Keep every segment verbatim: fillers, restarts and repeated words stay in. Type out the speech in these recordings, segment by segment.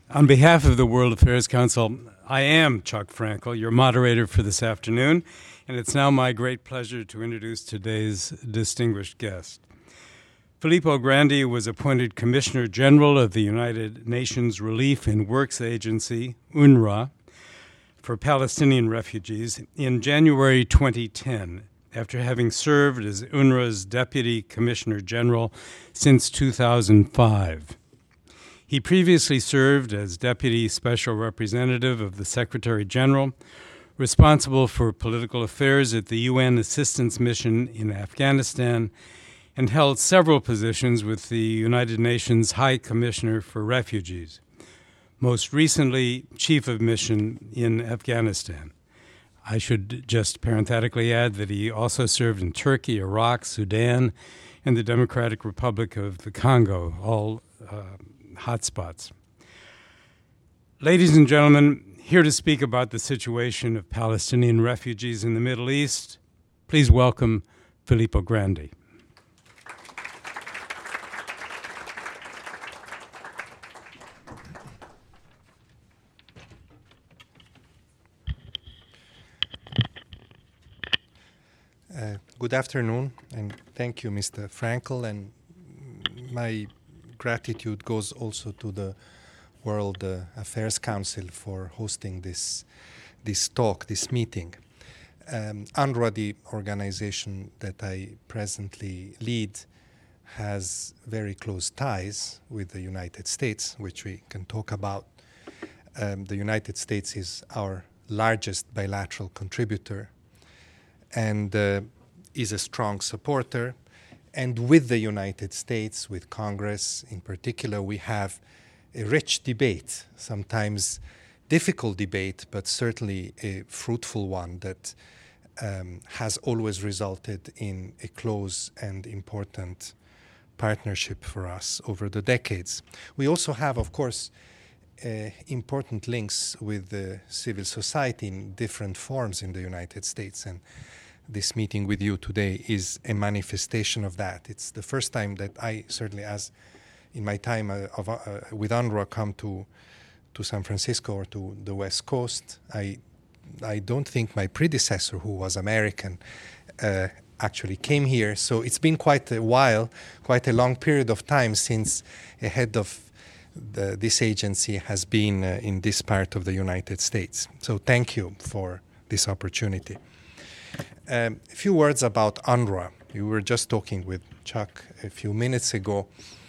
On behalf of the World Affairs Council, I am Chuck Frankel, your moderator for this afternoon, and it's now my great pleasure to introduce today's distinguished guest. Filippo Grandi was appointed Commissioner General of the United Nations Relief and Works Agency, UNRWA, for Palestinian refugees in January twenty ten, after having served as UNRWA's Deputy Commissioner General since two thousand five. He previously served as Deputy Special Representative of the Secretary General, responsible for political affairs at the U N Assistance Mission in Afghanistan, and held several positions with the United Nations High Commissioner for Refugees, most recently Chief of Mission in Afghanistan. I should just parenthetically add that he also served in Turkey, Iraq, Sudan, and the Democratic Republic of the Congo, all uh, hotspots. Ladies and gentlemen, here to speak about the situation of Palestinian refugees in the Middle East, please welcome Filippo Grandi. Uh, good afternoon, and thank you, Mister Frankel, and my gratitude goes also to the World uh, Affairs Council for hosting this this talk, this meeting. Um, UNRWA, the organization that I presently lead, has very close ties with the United States, which we can talk about. Um, the United States is our largest bilateral contributor and uh, is a strong supporter. And with the United States, with Congress in particular, we have a rich debate, sometimes difficult debate, but certainly a fruitful one that um, has always resulted in a close and important partnership for us over the decades. We also have, of course, uh, important links with the civil society in different forms in the United States, and this meeting with you today is a manifestation of that. It's the first time that I, certainly as in my time uh, of, uh, with UNRWA, come to to San Francisco or to the West Coast. I I don't think my predecessor, who was American, uh, actually came here. So it's been quite a while, quite a long period of time since a head of the, this agency has been uh, in this part of the United States. So thank you for this opportunity. Um, a few words about UNRWA. You were just talking with Chuck a few minutes ago.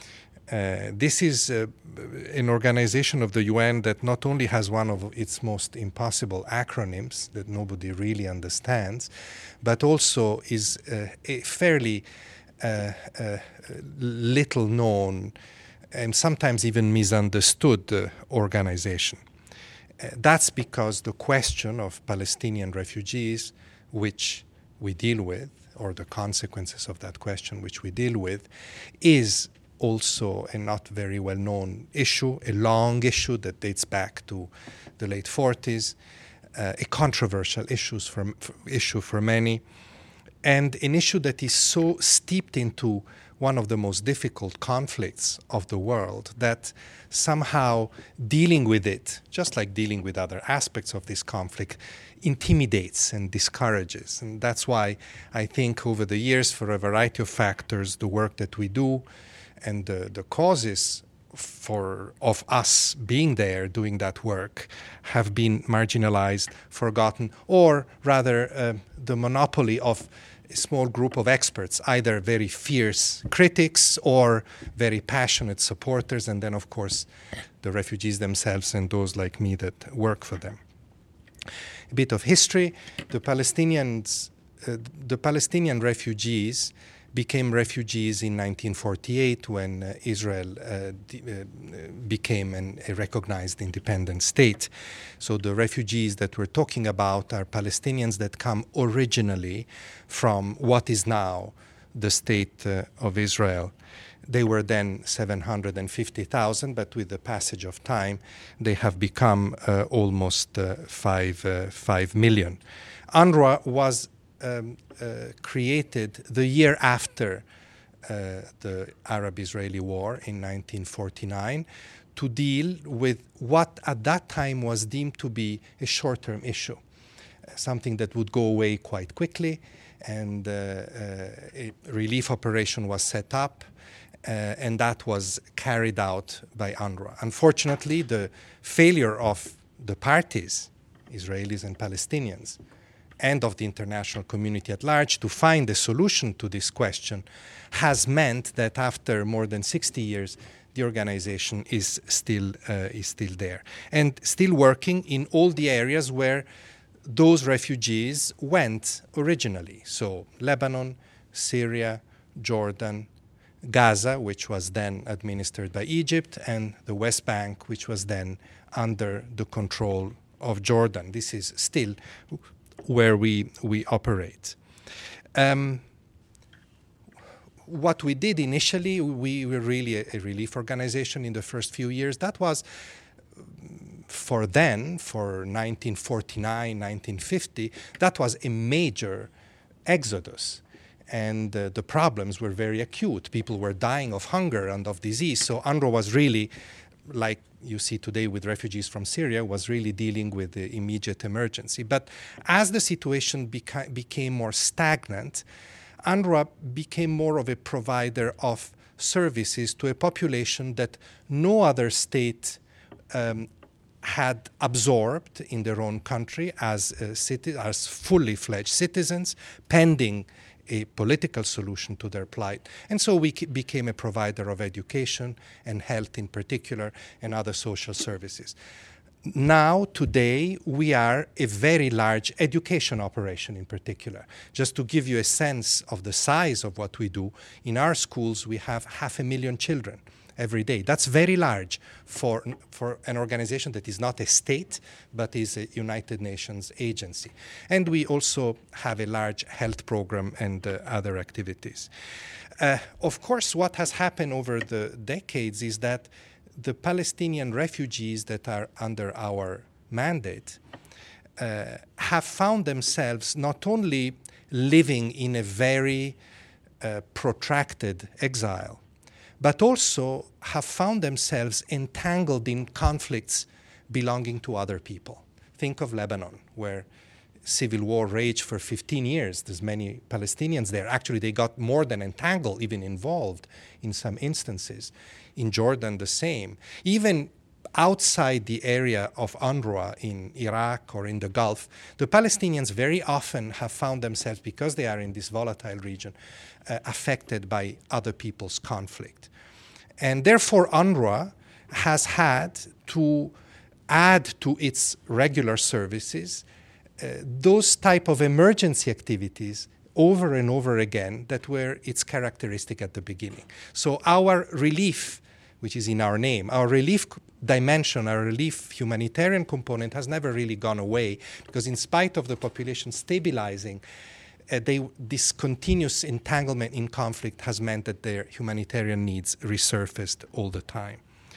Uh, this is uh, an organization of the U N that not only has one of its most impossible acronyms that nobody really understands, but also is uh, a fairly uh, uh, little known and sometimes even misunderstood uh, organization. Uh, that's because the question of Palestinian refugees, which we deal with, or the consequences of that question which we deal with, is also a not very well-known issue, a long issue that dates back to the late forties, uh, a controversial issues for, for, issue for many, and an issue that is so steeped into one of the most difficult conflicts of the world that somehow dealing with it, just like dealing with other aspects of this conflict, intimidates and discourages. And that's why I think over the years, for a variety of factors, the work that we do and the, the causes for of us being there doing that work have been marginalized, forgotten, or rather uh, the monopoly of a small group of experts, either very fierce critics or very passionate supporters, and then, of course, the refugees themselves and those like me that work for them. A bit of history. The Palestinians, uh, the Palestinian refugees became refugees in nineteen forty-eight when uh, Israel uh, d- uh, became an, a recognized independent state. So the refugees that we're talking about are Palestinians that come originally from what is now the state uh, of Israel. They were then seven hundred fifty thousand, but with the passage of time, they have become uh, almost uh, five, uh, five million. UNRWA was um, uh, created the year after uh, the Arab-Israeli war in nineteen forty-nine to deal with what at that time was deemed to be a short-term issue, something that would go away quite quickly, and uh, uh, a relief operation was set up, uh, and that was carried out by UNRWA. Unfortunately, the failure of the parties, Israelis and Palestinians, and of the international community at large to find a solution to this question has meant that after more than sixty years, the organization is still, uh, is still there and still working in all the areas where those refugees went originally. So Lebanon, Syria, Jordan, Gaza, which was then administered by Egypt, and the West Bank, which was then under the control of Jordan. This is still where we, we operate. Um, what we did initially, we were really a, a relief organization in the first few years. That was, for then, for nineteen forty-nine, nineteen fifty, that was a major exodus. And uh, the problems were very acute. People were dying of hunger and of disease. So UNRWA was really, like you see today with refugees from Syria, was really dealing with the immediate emergency. But as the situation beca- became more stagnant, UNRWA became more of a provider of services to a population that no other state um, had absorbed in their own country as, uh, citi- as fully fledged citizens, pending a political solution to their plight. And so we became a provider of education and health in particular and other social services. Now, today, we are a very large education operation in particular. Just to give you a sense of the size of what we do, in our schools we have half a million children every day. That's very large for, for an organization that is not a state, but is a United Nations agency. And we also have a large health program and uh, other activities. Uh, of course, what has happened over the decades is that the Palestinian refugees that are under our mandate uh, have found themselves not only living in a very uh, protracted exile, but also have found themselves entangled in conflicts belonging to other people. Think of Lebanon, where civil war raged for fifteen years. There's many Palestinians there. Actually, they got more than entangled, even involved in some instances. In Jordan, the same. Even outside the area of UNRWA in Iraq or in the Gulf, the Palestinians very often have found themselves, because they are in this volatile region, uh, affected by other people's conflict. And therefore, UNRWA has had to add to its regular services uh, those type of emergency activities over and over again that were its characteristic at the beginning. So our relief, which is in our name, our relief dimension, our relief humanitarian component has never really gone away, because in spite of the population stabilizing, uh, they, this continuous entanglement in conflict has meant that their humanitarian needs resurfaced all the time.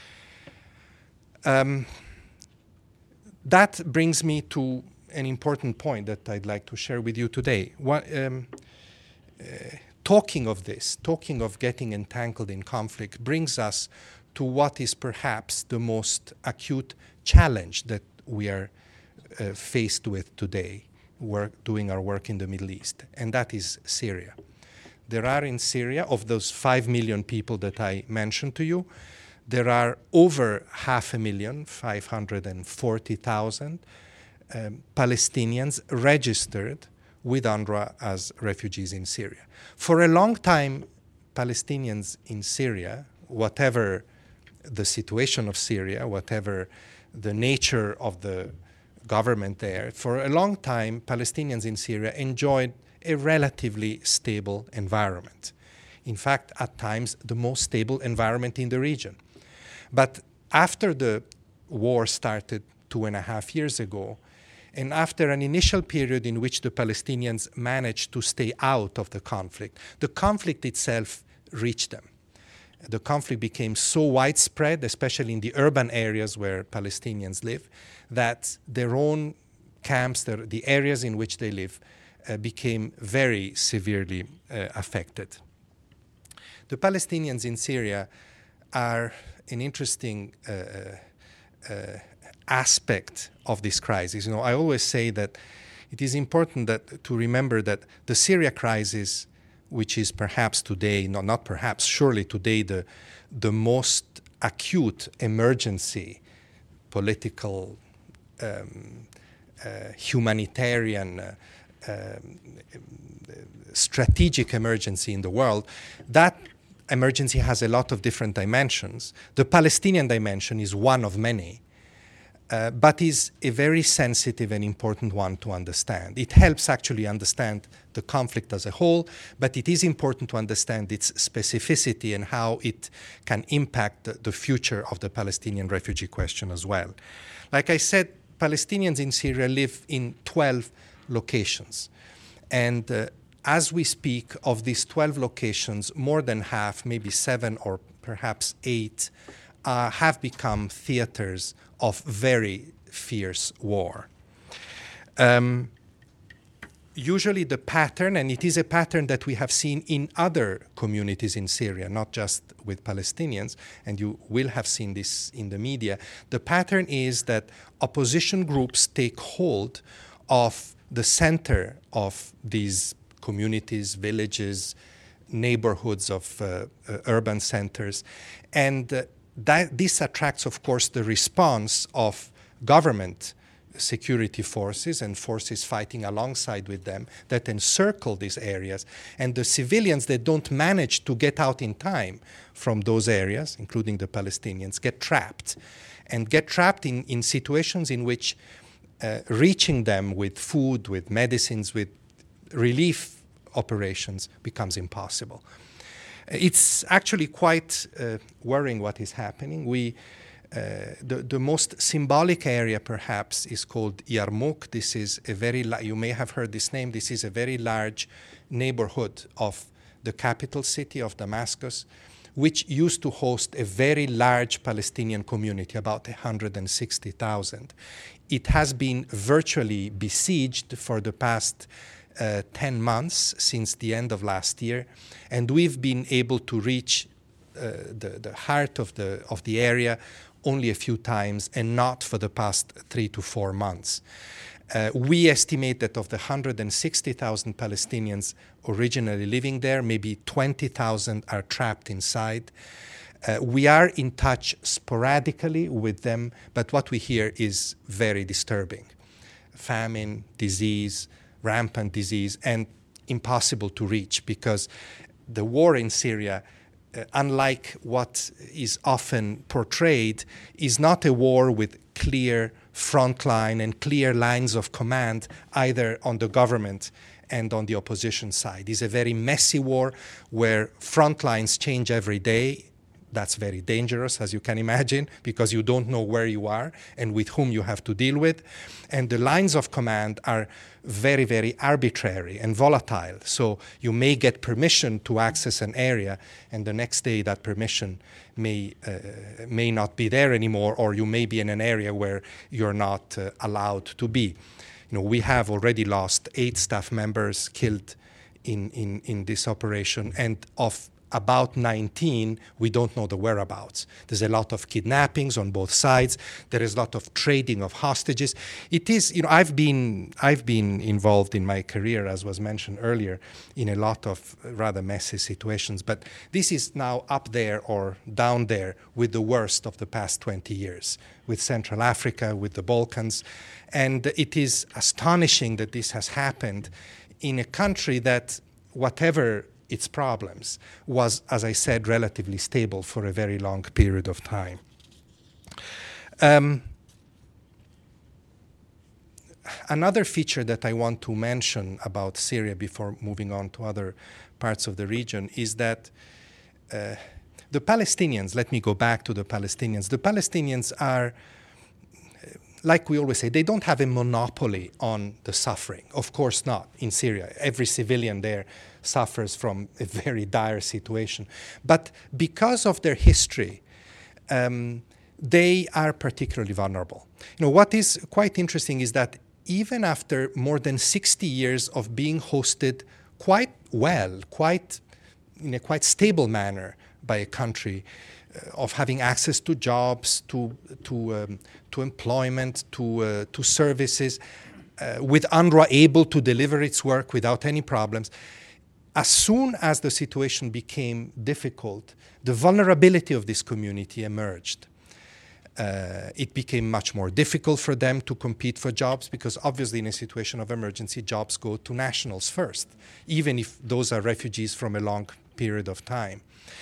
Um, that brings me to an important point that I'd like to share with you today. What, um, uh, talking of this, talking of getting entangled in conflict, brings us to what is perhaps the most acute challenge that we are uh, faced with today, work, doing our work in the Middle East, and that is Syria. There are in Syria, of those five million people that I mentioned to you, there are over half a million, five hundred forty thousand, um, Palestinians registered with UNRWA as refugees in Syria. For a long time, Palestinians in Syria, whatever the situation of Syria, whatever the nature of the government there, for a long time, Palestinians in Syria enjoyed a relatively stable environment. In fact, at times, the most stable environment in the region. But after the war started two and a half years ago, and after an initial period in which the Palestinians managed to stay out of the conflict, the conflict itself reached them. The conflict became so widespread, especially in the urban areas where Palestinians live, that their own camps, their, the areas in which they live, uh, became very severely uh, affected. The Palestinians in Syria are an interesting uh, uh, aspect of this crisis. You know, I always say that it is important that to remember that the Syria crisis, which is perhaps today, no, not perhaps, surely today, the the most acute emergency, political, um, uh, humanitarian, uh, um, strategic emergency in the world, that emergency has a lot of different dimensions. The Palestinian dimension is one of many, uh, but is a very sensitive and important one to understand. It helps actually understand the conflict as a whole, but it is important to understand its specificity and how it can impact the, the future of the Palestinian refugee question as well. Like I said, Palestinians in Syria live in twelve locations. And uh, as we speak, of these twelve locations, more than half, maybe seven or perhaps eight, uh, have become theaters of very fierce war. Um, usually the pattern, and it is a pattern that we have seen in other communities in Syria, not just with Palestinians, and you will have seen this in the media, the pattern is that opposition groups take hold of the center of these communities, villages, neighborhoods of uh, uh, urban centers. And uh, that, this attracts, of course, the response of government security forces and forces fighting alongside with them that encircle these areas. And the civilians that don't manage to get out in time from those areas, including the Palestinians, get trapped. And get trapped in, in situations in which uh, reaching them with food, with medicines, with relief operations becomes impossible. It's actually quite uh, worrying what is happening. We, uh, the, the most symbolic area perhaps is called Yarmouk. This is a very, la- you may have heard this name, this is a very large neighborhood of the capital city of Damascus, which used to host a very large Palestinian community, about one hundred sixty thousand. It has been virtually besieged for the past uh, ten months since the end of last year, and we've been able to reach uh, the, the heart of the, of the area only a few times, and not for the past three to four months. Uh, we estimate that of the one hundred sixty thousand Palestinians originally living there, maybe twenty thousand are trapped inside. Uh, we are in touch sporadically with them, but what we hear is very disturbing. Famine, disease, rampant disease, and impossible to reach, because the war in Syria, uh, unlike what is often portrayed, is not a war with clear front line and clear lines of command either on the government and on the opposition side. It's a very messy war where front lines change every day. That's very dangerous, as you can imagine, because you don't know where you are and with whom you have to deal with. And the lines of command are very, very arbitrary and volatile. So you may get permission to access an area, and the next day that permission may uh, may not be there anymore, or you may be in an area where you're not uh, allowed to be. You know, we have already lost eight staff members killed in, in, in this operation, and of about nineteen, we don't know the whereabouts. There's a lot of kidnappings on both sides. There is a lot of trading of hostages. It is, you know, I've been I've been involved in my career, as was mentioned earlier, in a lot of rather messy situations. But this is now up there or down there with the worst of the past twenty years, with Central Africa, with the Balkans. And it is astonishing that this has happened in a country that, whatever its problems, was, as I said, relatively stable for a very long period of time. Um, another feature that I want to mention about Syria before moving on to other parts of the region is that uh, the Palestinians, let me go back to the Palestinians, the Palestinians are, like we always say, they don't have a monopoly on the suffering. Of course not, in Syria. Every civilian there suffers from a very dire situation. But because of their history, um, they are particularly vulnerable. You know, what is quite interesting is that even after more than sixty years of being hosted quite well, quite in a quite stable manner by a country, of having access to jobs, to to um, to employment, to uh, to services, uh, with UNRWA able to deliver its work without any problems. As soon as the situation became difficult, the vulnerability of this community emerged. Uh, it became much more difficult for them to compete for jobs because obviously in a situation of emergency, jobs go to nationals first, even if those are refugees from a long period of time.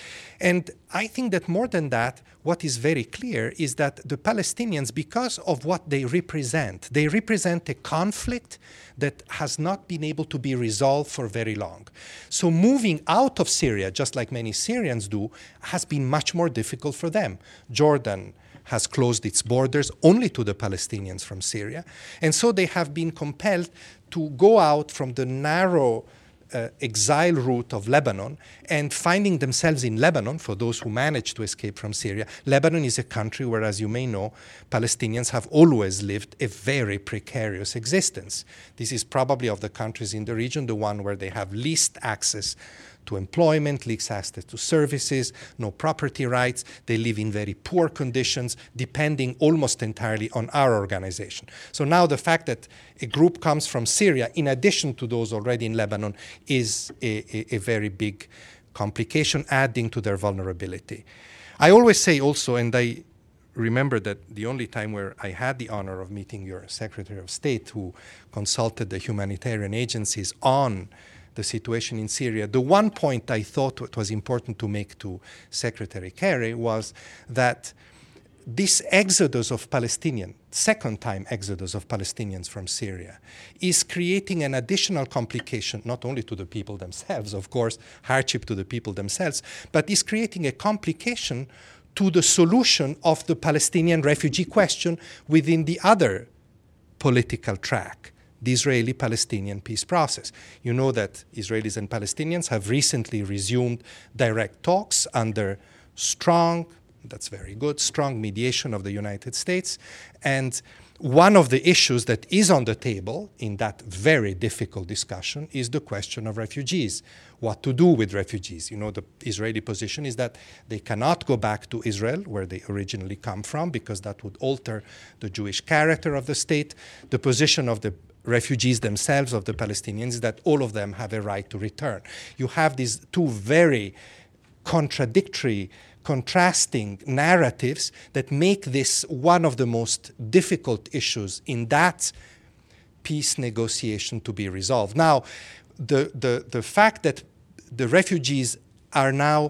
And I think that more than that, what is very clear is that the Palestinians, because of what they represent, they represent a conflict that has not been able to be resolved for very long. So moving out of Syria, just like many Syrians do, has been much more difficult for them. Jordan has closed its borders only to the Palestinians from Syria. And so they have been compelled to go out from the narrow Uh, exile route of Lebanon and finding themselves in Lebanon, for those who managed to escape from Syria. Lebanon is a country where, as you may know, Palestinians have always lived a very precarious existence. This is probably of the countries in the region the one where they have least access to employment, least access to services, no property rights. They live in very poor conditions, depending almost entirely on our organization. So now the fact that a group comes from Syria, in addition to those already in Lebanon, is a, a, a very big complication, adding to their vulnerability. I always say also, and I remember that the only time where I had the honor of meeting your Secretary of State, who consulted the humanitarian agencies on the situation in Syria, the one point I thought it was important to make to Secretary Kerry was that this exodus of Palestinians, second time exodus of Palestinians from Syria, is creating an additional complication, not only to the people themselves, of course, hardship to the people themselves, but is creating a complication to the solution of the Palestinian refugee question within the other political track, the Israeli-Palestinian peace process. You know that Israelis and Palestinians have recently resumed direct talks under strong, that's very good, strong mediation of the United States. And one of the issues that is on the table in that very difficult discussion is the question of refugees. What to do with refugees? You know, the Israeli position is that they cannot go back to Israel, where they originally come from, because that would alter the Jewish character of the state. The position of the refugees themselves, of the Palestinians, is that all of them have a right to return. You have these two very contradictory, contrasting narratives that make this one of the most difficult issues in that peace negotiation to be resolved. Now, the, the, the fact that the refugees are now,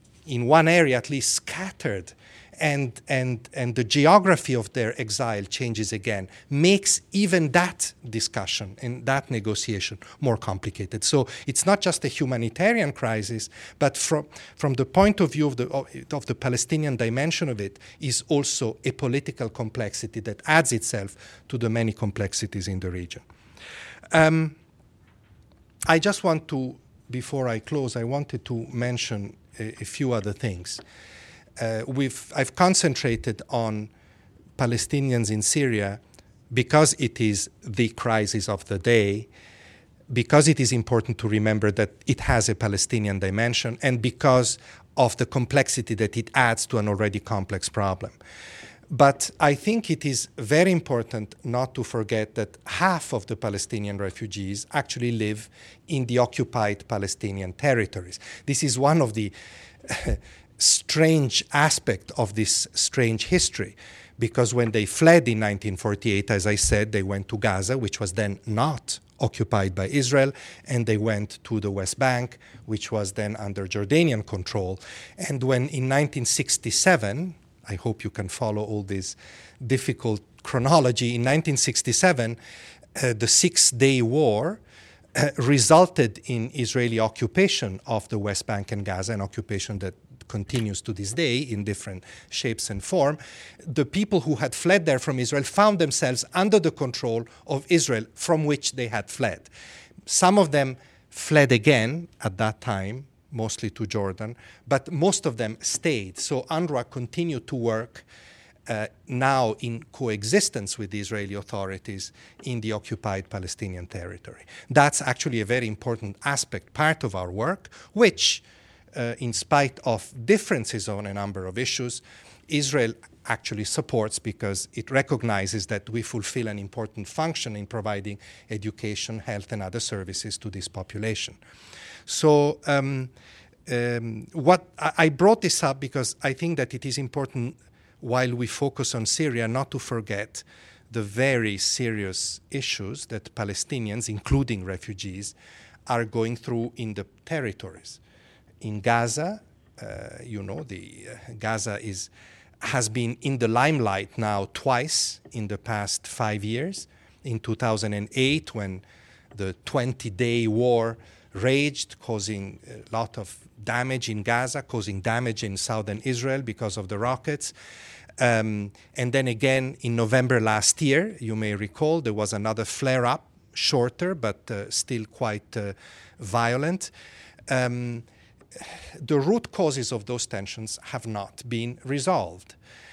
in one area at least, scattered, and, and, and the geography of their exile changes again, makes even that discussion and that negotiation more complicated. So it's not just a humanitarian crisis, but from, from the point of view of the, of the Palestinian dimension of it, is also a political complexity that adds itself to the many complexities in the region. Um, I just want to, before I close, I wanted to mention a, a few other things. Uh, we've, I've concentrated on Palestinians in Syria because it is the crisis of the day, because it is important to remember that it has a Palestinian dimension, and because of the complexity that it adds to an already complex problem. But I think it is very important not to forget that half of the Palestinian refugees actually live in the occupied Palestinian territories. This is one of the strange aspect of this strange history, because when they fled in nineteen forty-eight, as I said, they went to Gaza, which was then not occupied by Israel, and they went to the West Bank, which was then under Jordanian control. And when in nineteen sixty-seven, I hope you can follow all this difficult chronology, in nineteen sixty-seven, uh, the Six-Day War uh, resulted in Israeli occupation of the West Bank and Gaza, an occupation that continues to this day in different shapes and form. The people who had fled there from Israel found themselves under the control of Israel from which they had fled. Some of them fled again at that time, mostly to Jordan, but most of them stayed. So UNRWA continued to work uh, now in coexistence with the Israeli authorities in the occupied Palestinian territory. That's actually a very important aspect, part of our work, which uh, in spite of differences on a number of issues, Israel actually supports because it recognizes that we fulfill an important function in providing education, health, and other services to this population. So um, um, what I, I brought this up because I think that it is important, while we focus on Syria, not to forget the very serious issues that Palestinians, including refugees, are going through in the territories. In Gaza, uh, you know, the uh, Gaza is has been in the limelight now twice in the past five years. In two thousand eight, when the twenty-day war raged, causing a lot of damage in Gaza, causing damage in southern Israel because of the rockets. Um, and then again in November last year, you may recall, there was another flare-up, shorter but uh, still quite uh, violent. Um, the root causes of those tensions have not been resolved.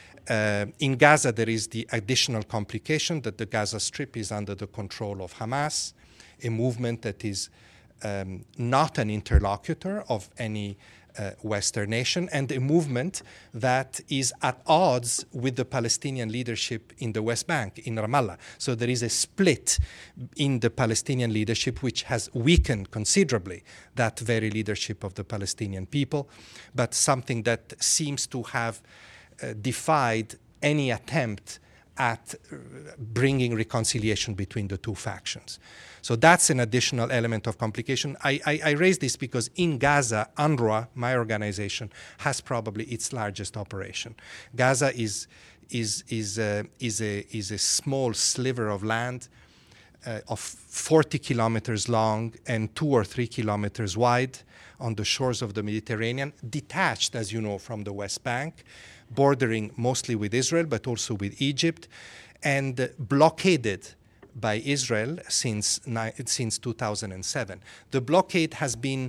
Uh, in Gaza, there is the additional complication that the Gaza Strip is under the control of Hamas, a movement that is um, not an interlocutor of any uh, Western nation, and a movement that is at odds with the Palestinian leadership in the West Bank, in Ramallah. So there is a split in the Palestinian leadership which has weakened considerably that very leadership of the Palestinian people, but something that seems to have uh, defied any attempt at bringing reconciliation between the two factions. So that's an additional element of complication. I, I, I raise this because in Gaza, UNRWA, my organization, has probably its largest operation. Gaza is, is, is, a, is, a, is a small sliver of land uh, of forty kilometers long and two or three kilometers wide on the shores of the Mediterranean, detached, as you know, from the West Bank, bordering mostly with Israel, but also with Egypt, and uh, blockaded by Israel since, since two thousand seven. The blockade has been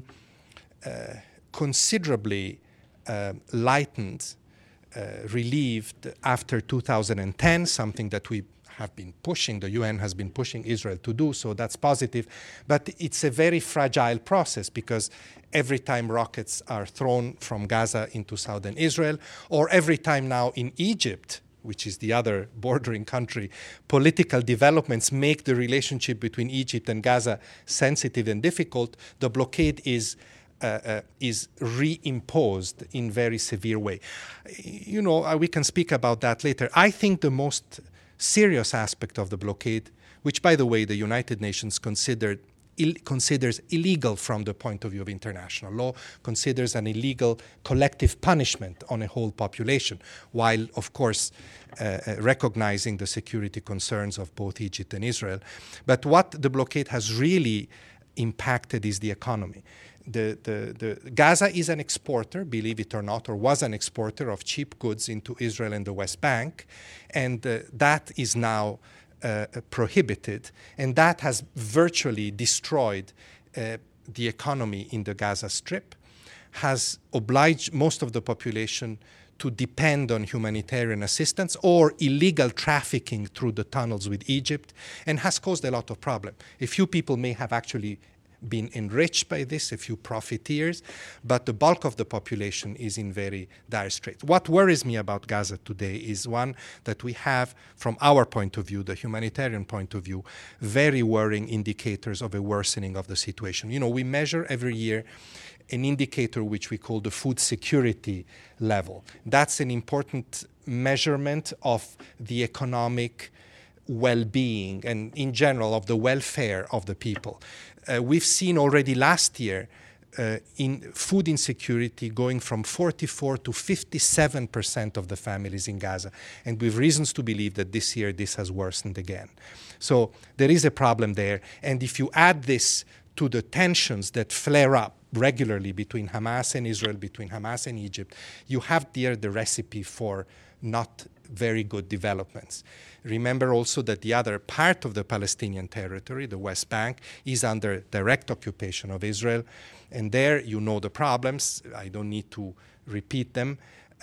uh, considerably uh, lightened, uh, relieved after two thousand ten, something that we have been pushing, the U N has been pushing Israel to do, so that's positive. But it's a very fragile process because every time rockets are thrown from Gaza into southern Israel, or every time now in Egypt, which is the other bordering country, political developments make the relationship between Egypt and Gaza sensitive and difficult, the blockade is uh, uh, is reimposed in very severe way. You know, uh, we can speak about that later. I think the most serious aspect of the blockade, which, by the way, the United Nations considered Ill, considers illegal from the point of view of international law, considers an illegal collective punishment on a whole population, while, of course, uh, recognizing the security concerns of both Egypt and Israel. But what the blockade has really impacted is the economy. The, the, the Gaza is an exporter, believe it or not, or was an exporter of cheap goods into Israel and the West Bank, and uh, that is now Uh, prohibited, and that has virtually destroyed uh, the economy in the Gaza Strip, has obliged most of the population to depend on humanitarian assistance or illegal trafficking through the tunnels with Egypt, and has caused a lot of problems. A few people may have actually been enriched by this, a few profiteers, but the bulk of the population is in very dire straits. What worries me about Gaza today is one that we have, from our point of view, the humanitarian point of view, very worrying indicators of a worsening of the situation. You know, we measure every year an indicator which we call the food security level. That's an important measurement of the economic well-being and, in general, of the welfare of the people. Uh, we've seen already last year uh, in food insecurity going from forty-four to fifty-seven percent of the families in Gaza. And we have reasons to believe that this year this has worsened again. So there is a problem there. And if you add this to the tensions that flare up regularly between Hamas and Israel, between Hamas and Egypt, you have there the recipe for not very good developments. Remember also that the other part of the Palestinian territory, the West Bank, is under direct occupation of Israel. And there you know the problems. I don't need to repeat them.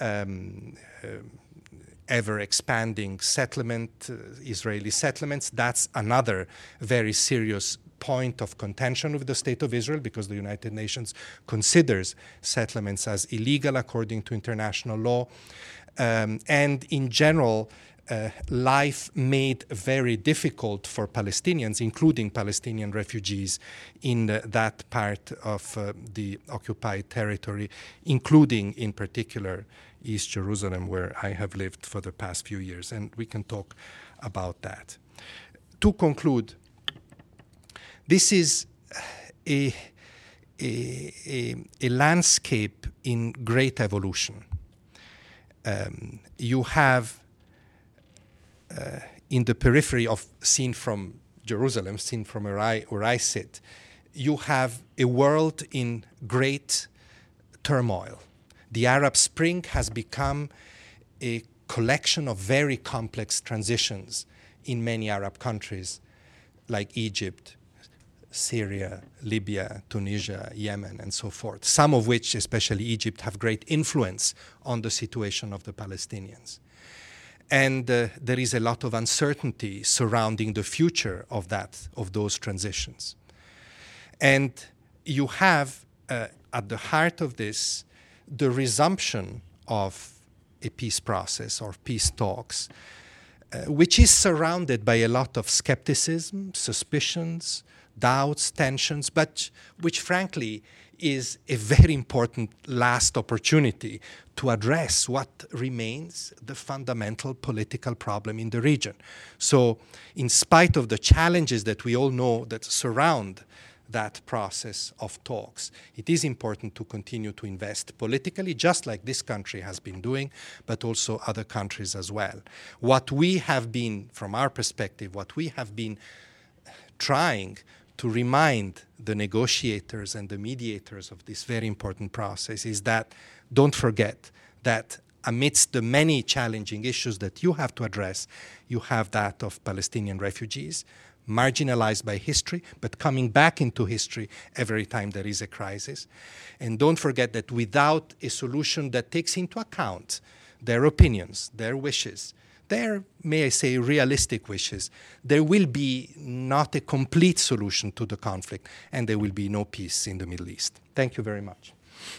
Um, uh, ever expanding settlement, uh, Israeli settlements, that's another very serious point of contention with the State of Israel because the United Nations considers settlements as illegal according to international law. Um, and in general, uh, life made very difficult for Palestinians, including Palestinian refugees in uh, that part of uh, the occupied territory, including in particular East Jerusalem, where I have lived for the past few years. And we can talk about that. To conclude, this is a, a, a, a landscape in great evolution. Um, you have, uh, in the periphery of, seen from Jerusalem, seen from where I, where I sit, you have a world in great turmoil. The Arab Spring has become a collection of very complex transitions in many Arab countries like Egypt, Syria, Libya, Tunisia, Yemen, and so forth, some of which, especially Egypt, have great influence on the situation of the Palestinians. And uh, there is a lot of uncertainty surrounding the future of that, of those transitions. And you have, uh, at the heart of this, the resumption of a peace process or peace talks, uh, which is surrounded by a lot of skepticism, suspicions, doubts, tensions, but which frankly is a very important last opportunity to address what remains the fundamental political problem in the region. So in spite of the challenges that we all know that surround that process of talks, it is important to continue to invest politically, just like this country has been doing, but also other countries as well. What we have been, from our perspective, what we have been trying to remind the negotiators and the mediators of this very important process is that don't forget that amidst the many challenging issues that you have to address, you have that of Palestinian refugees, marginalized by history, but coming back into history every time there is a crisis. And don't forget that without a solution that takes into account their opinions, their wishes, their, may I say, realistic wishes, there will be not a complete solution to the conflict, and there will be no peace in the Middle East. Thank you very much.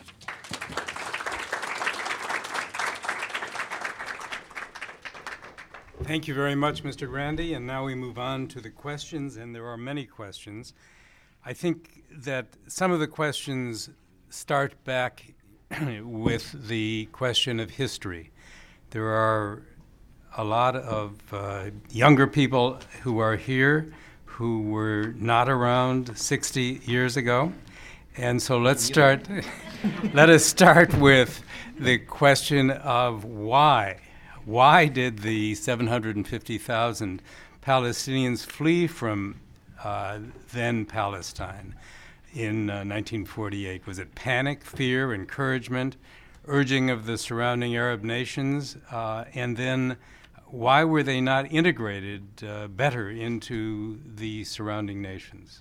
Thank you very much, Mister Grandi. And now we move on to the questions, and there are many questions. I think that some of the questions start back with the question of history. There are a lot of uh, younger people who are here who were not around sixty years ago. And so let's start, let us start with the question of why. Why did the seven hundred fifty thousand Palestinians flee from uh, then Palestine in uh, nineteen forty-eight? Was it panic, fear, encouragement, urging of the surrounding Arab nations? Uh, and then why were they not integrated uh, better into the surrounding nations?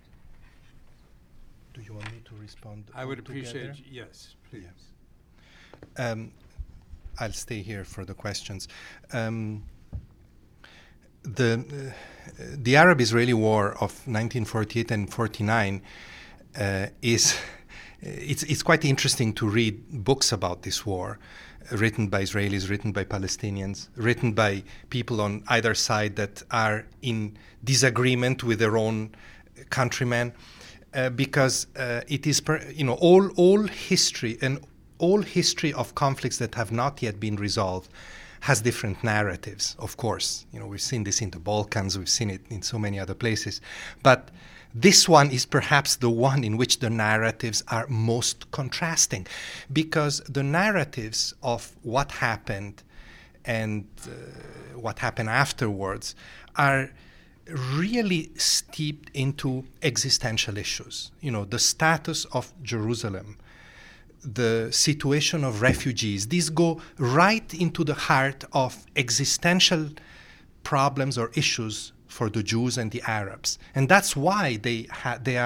Do you want me to respond? I would appreciate, together? yes, please. Yeah. Um, I'll stay here for the questions. Um, the uh, the Arab-Israeli War of nineteen forty-eight and forty-nine uh, is it's it's quite interesting to read books about this war, uh, written by Israelis, written by Palestinians, written by people on either side that are in disagreement with their own countrymen, uh, because uh, it is per, you know all all history and all history of conflicts that have not yet been resolved has different narratives, of course. You know, we've seen this in the Balkans, we've seen it in so many other places. But this one is perhaps the one in which the narratives are most contrasting, because the narratives of what happened and uh, what happened afterwards are really steeped into existential issues. You know, the status of Jerusalem, the situation of refugees, these go right into the heart of existential problems or issues for the Jews and the Arabs. And that's why they ha- they are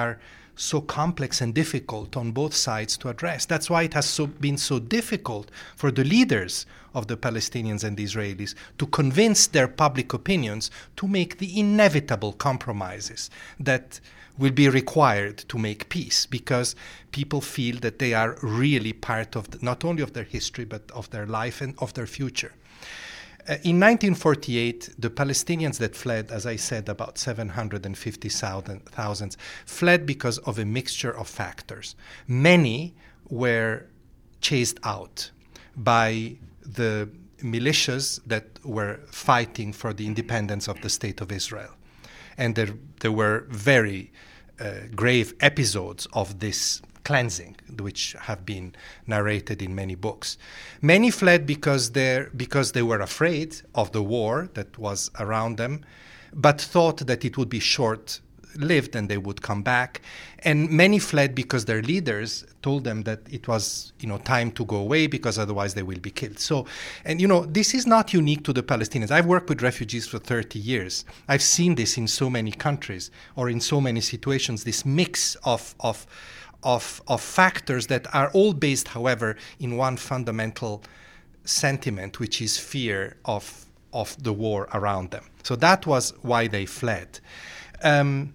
so complex and difficult on both sides to address. That's why it has so been so difficult for the leaders of the Palestinians and the Israelis to convince their public opinions to make the inevitable compromises that will be required to make peace, because people feel that they are really part of the, not only of their history, but of their life and of their future. Uh, in nineteen forty-eight, the Palestinians that fled, as I said, about seven hundred fifty thousand, fled because of a mixture of factors. Many were chased out by the militias that were fighting for the independence of the State of Israel. And there, there were very uh, grave episodes of this cleansing, which have been narrated in many books. Many fled because, because they were afraid of the war that was around them, but thought that it would be short-lived and they would come back. And many fled because their leaders told them that it was, you know, time to go away because otherwise they will be killed. So, and you know, this is not unique to the Palestinians. I've worked with refugees for thirty years. I've seen this in so many countries or in so many situations, this mix of of Of, of factors that are all based, however, in one fundamental sentiment, which is fear of, of the war around them. So that was why they fled. Um,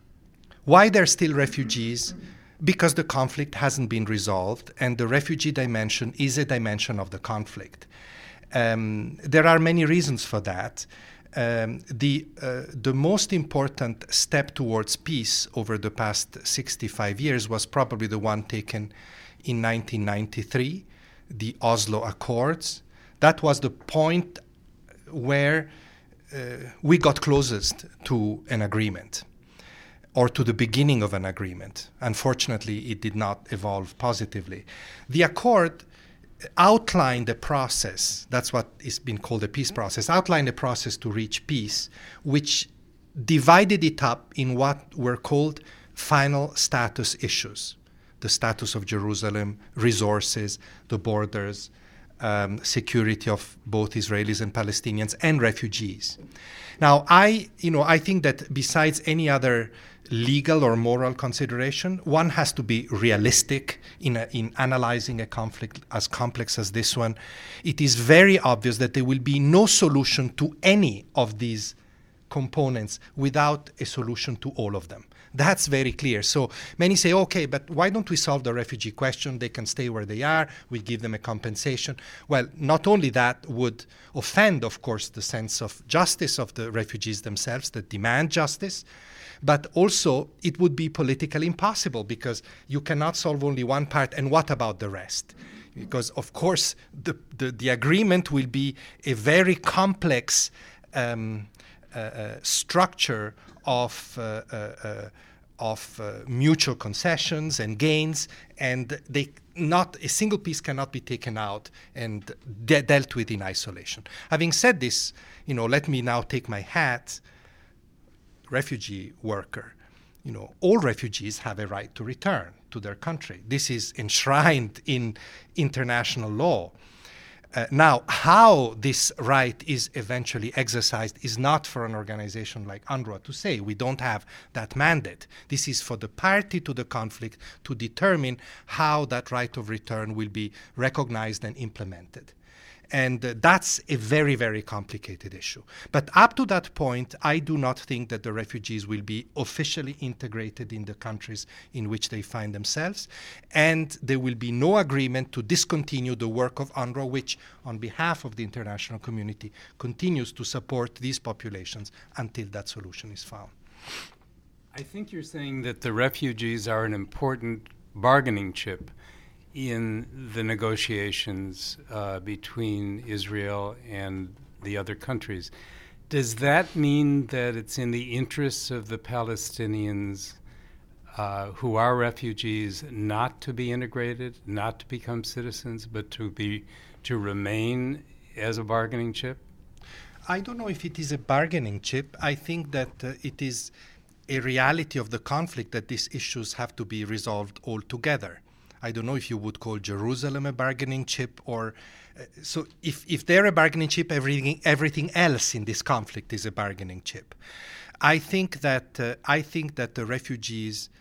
why they're still refugees? Because the conflict hasn't been resolved, and the refugee dimension is a dimension of the conflict. Um, there are many reasons for that. Um, the uh, the most important step towards peace over the past sixty-five years was probably the one taken in nineteen ninety-three, the Oslo Accords. That was the point where uh, we got closest to an agreement, or to the beginning of an agreement. Unfortunately, it did not evolve positively. The accord outlined the process, that's what is been called the peace process, outlined the process to reach peace, which divided it up in what were called final status issues. The status of Jerusalem, resources, the borders, um, security of both Israelis and Palestinians, and refugees. Now, I, you know, I think that besides any other legal or moral consideration, one has to be realistic in a, in analyzing a conflict as complex as this one. It is very obvious that there will be no solution to any of these components without a solution to all of them. That's very clear. So many say, okay, but why don't we solve the refugee question? They can stay where they are. We give them a compensation. Well, not only that would offend, of course, the sense of justice of the refugees themselves that demand justice, but also it would be politically impossible because you cannot solve only one part, and what about the rest? Because, of course, the, the, the agreement will be a very complex um, uh, uh, structure of, uh, uh, uh, of uh, mutual concessions and gains, and they not a single piece cannot be taken out and de- dealt with in isolation. Having said this, you know, let me now take my hat. Refugee worker, you know, all refugees have a right to return to their country. This is enshrined in international law. Uh, now, how this right is eventually exercised is not for an organization like UNRWA to say. We don't have that mandate. This is for the party to the conflict to determine how that right of return will be recognized and implemented. And uh, that's a very, very complicated issue. But up to that point, I do not think that the refugees will be officially integrated in the countries in which they find themselves. And there will be no agreement to discontinue the work of UNRWA, which, on behalf of the international community, continues to support these populations until that solution is found. I think you're saying that the refugees are an important bargaining chip in the negotiations uh, between Israel and the other countries. Does that mean that it's in the interests of the Palestinians uh, who are refugees not to be integrated, not to become citizens, but to be to remain as a bargaining chip? I don't know if it is a bargaining chip. I think that uh, it is a reality of the conflict that these issues have to be resolved all together. I don't know if you would call Jerusalem a bargaining chip, or uh, so if, if they're a bargaining chip, everything everything else in this conflict is a bargaining chip. I think that uh, I think that the refugees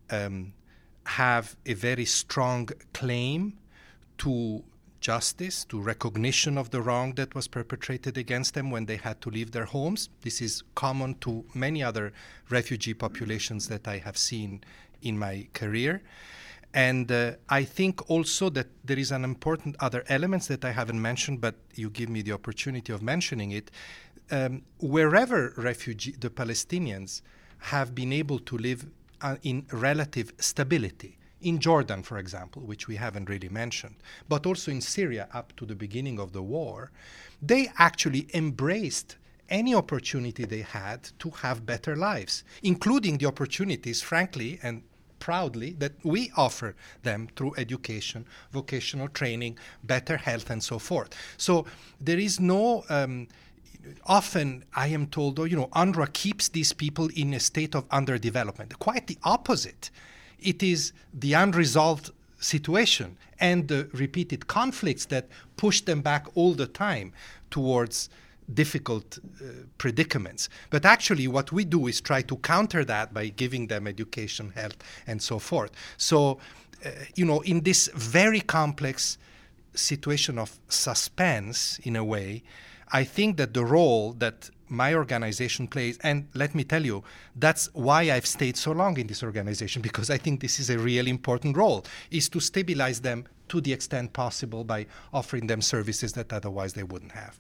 um, have a very strong claim to justice, to recognition of the wrong that was perpetrated against them when they had to leave their homes. This is common to many other refugee populations that I have seen in my career. And uh, I think also that there is an important other element that I haven't mentioned, but you give me the opportunity of mentioning it. Um, wherever refugee, the Palestinians have been able to live uh, in relative stability, in Jordan, for example, which we haven't really mentioned, but also in Syria up to the beginning of the war, they actually embraced any opportunity they had to have better lives, including the opportunities, frankly, and proudly, that we offer them through education, vocational training, better health, and so forth. So there is no... Um, Often I am told, oh, you know, UNRWA keeps these people in a state of underdevelopment. Quite the opposite. It is the unresolved situation and the repeated conflicts that push them back all the time towards difficult uh, predicaments. But actually what we do is try to counter that by giving them education, health, and so forth. So, uh, you know, in this very complex situation of suspense, in a way, I think that the role that my organization plays, and let me tell you, that's why I've stayed so long in this organization, because I think this is a really important role, is to stabilize them to the extent possible by offering them services that otherwise they wouldn't have.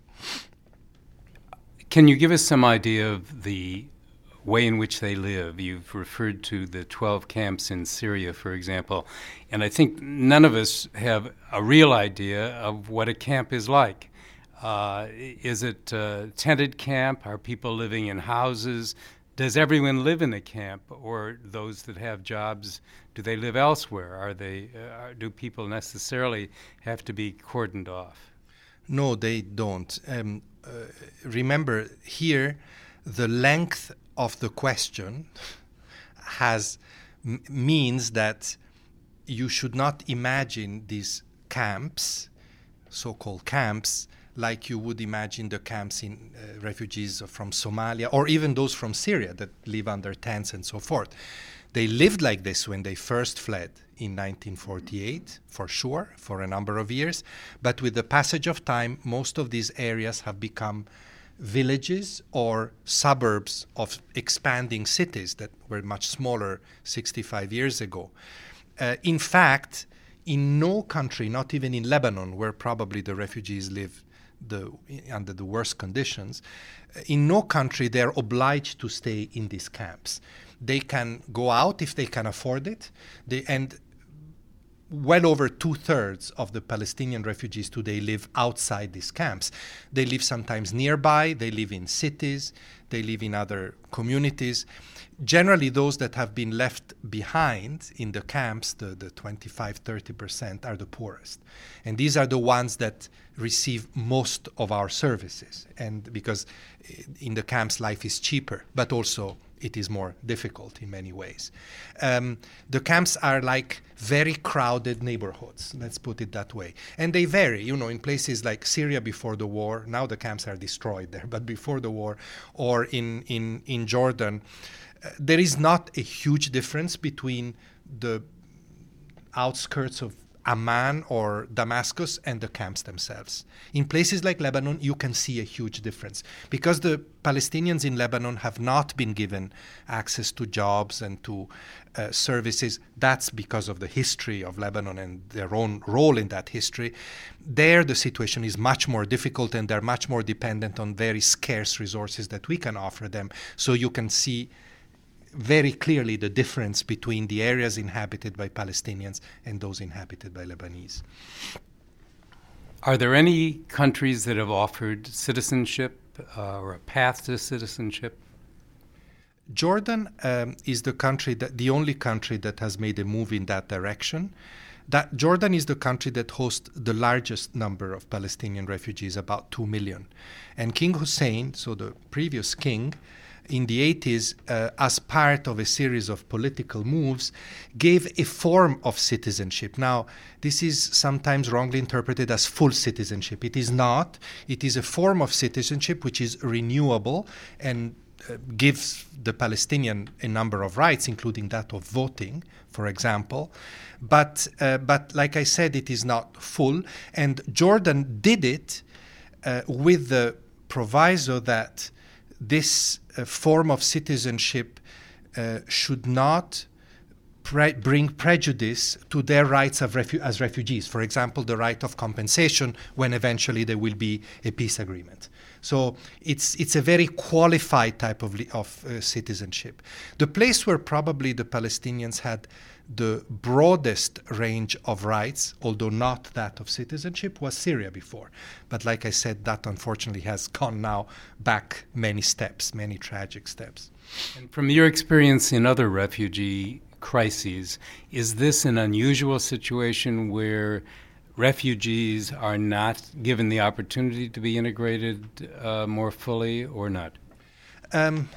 Can you give us some idea of the way in which they live? You've referred to the twelve camps in Syria, for example, and I think none of us have a real idea of what a camp is like. Uh, is it a tented camp? Are people living in houses? Does everyone live in a camp, or those that have jobs, do they live elsewhere? Are they? Uh, do people necessarily have to be cordoned off? No, they don't. Um, uh, remember, here, the length of the question has m- means that you should not imagine these camps, so-called camps, like you would imagine the camps in uh, refugees from Somalia, or even those from Syria that live under tents and so forth. They lived like this when they first fled in nineteen forty-eight, for sure, for a number of years. But with the passage of time, most of these areas have become villages or suburbs of expanding cities that were much smaller sixty-five years ago. Uh, in fact, in no country, not even in Lebanon, where probably the refugees live The, under the worst conditions, in no country they're obliged to stay in these camps. They can go out if they can afford it. They, and well over two-thirds of the Palestinian refugees today live outside these camps. They live sometimes nearby, they live in cities, they live in other communities. Generally, those that have been left behind in the camps, the, the twenty-five, thirty percent, are the poorest. And these are the ones that receive most of our services. And because in the camps, life is cheaper, but also it is more difficult in many ways. Um, the camps are like very crowded neighborhoods, let's put it that way. And they vary, you know, in places like Syria before the war, now the camps are destroyed there, but before the war, or in, in, in Jordan, uh, there is not a huge difference between the outskirts of Amman or Damascus and the camps themselves. In places like Lebanon, you can see a huge difference because the Palestinians in Lebanon have not been given access to jobs and to uh, services. That's because of the history of Lebanon and their own role in that history. There, the situation is much more difficult and they're much more dependent on very scarce resources that we can offer them. So you can see very clearly the difference between the areas inhabited by Palestinians and those inhabited by Lebanese. Are there any countries that have offered citizenship uh, or a path to citizenship? Jordan um, is the country that the only country that has made a move in that direction. That Jordan is the country that hosts the largest number of Palestinian refugees, about two million. And King Hussein, so the previous king, in the eighties, uh, as part of a series of political moves, gave a form of citizenship. Now, this is sometimes wrongly interpreted as full citizenship. It is not. It is a form of citizenship which is renewable and uh, gives the Palestinian a number of rights, including that of voting, for example. But, uh, but like I said, it is not full. And Jordan did it uh, with the proviso that this uh, form of citizenship uh, should not pre- bring prejudice to their rights of refu- as refugees. For example, the right of compensation when eventually there will be a peace agreement. So it's it's a very qualified type of, li- of uh, citizenship. The place where probably the Palestinians had the broadest range of rights, although not that of citizenship, was Syria before. But like I said, that unfortunately has gone now back many steps, many tragic steps. And from your experience in other refugee crises, is this an unusual situation where refugees are not given the opportunity to be integrated uh, more fully or not? Um,